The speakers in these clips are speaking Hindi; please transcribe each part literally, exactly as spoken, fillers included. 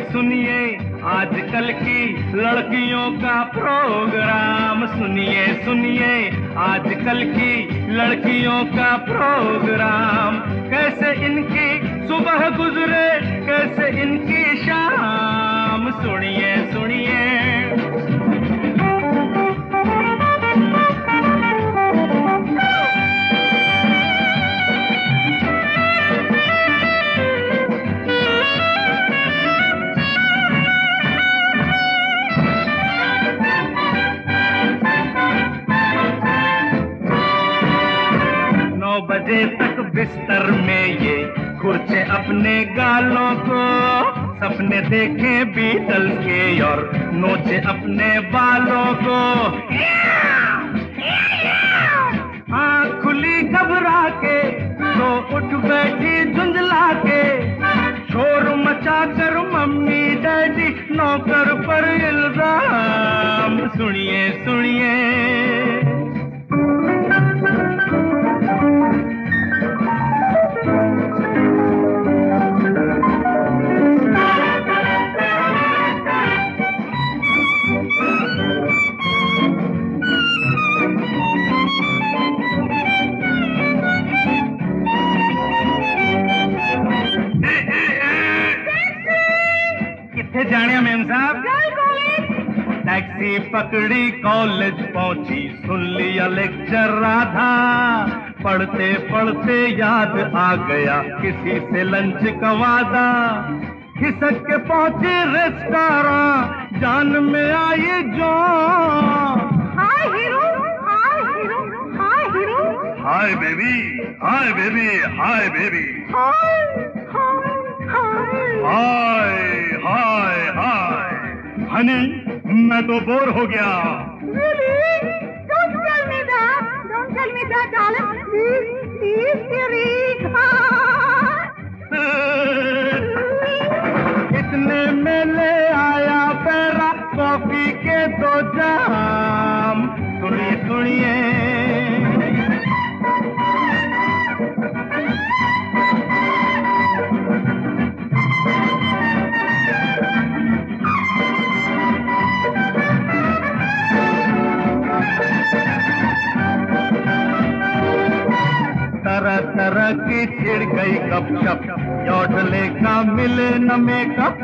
सुनिए आजकल की लड़कियों का प्रोग्राम। सुनिए सुनिए आजकल की लड़कियों का प्रोग्राम। कैसे इनकी सुबह गुजरे, कैसे इनकी शाम। सुनिए सुनिए बजे तक बिस्तर में ये खुरचे अपने गालों को। सपने देखे बीटल्स के और नोचे अपने बालों को। आँख खुली घबरा के तो उठ बैठी झुंझला के। शोर मचा कर मम्मी डैडी नौकर पर इल्जाम। सुनिए सुनिए जानिया मेम साहब। टैक्सी पकड़ी कॉलेज पहुंची, सुन लिया लेक्चर राधा। पढ़ते पढ़ते याद आ गया किसी से लंच का वादा। खिसक के पहुंची रेस्टोरेंट, जान में आई जो। Hi hero, hi hero, hi hero. Hi baby, hi baby, hi baby. Hi hi hi hi hi hi. Honey मैं तो बोर हो गया। Really? Don't tell me that. Don't tell me that, darling. Please, please, dearie. इतने में ले आया पैरा कॉफी के दो जाम। सुनिए सुनिए तरह तरह की छिड़ गई गपशप। यौडले का मिले न मेकअप।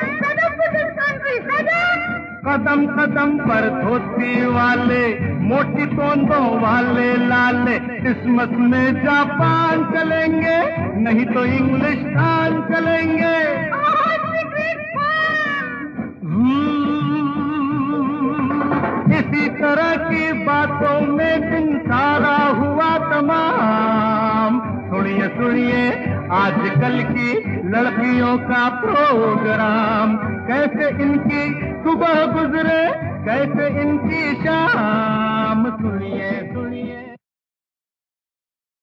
कदम कदम पर धोती वाले, मोटी तोंदों वाले लाले। क्रिसमस में जापान चलेंगे, नहीं तो इंग्लिश टान चलेंगे। इसी तरह की बातों में दिन सारा हुआ तमाम। सुनिए सुनिए आजकल की लड़कियों का प्रोग्राम। कैसे इनकी सुबह गुजरे, कैसे इनकी शाम। सुनिए सुनिए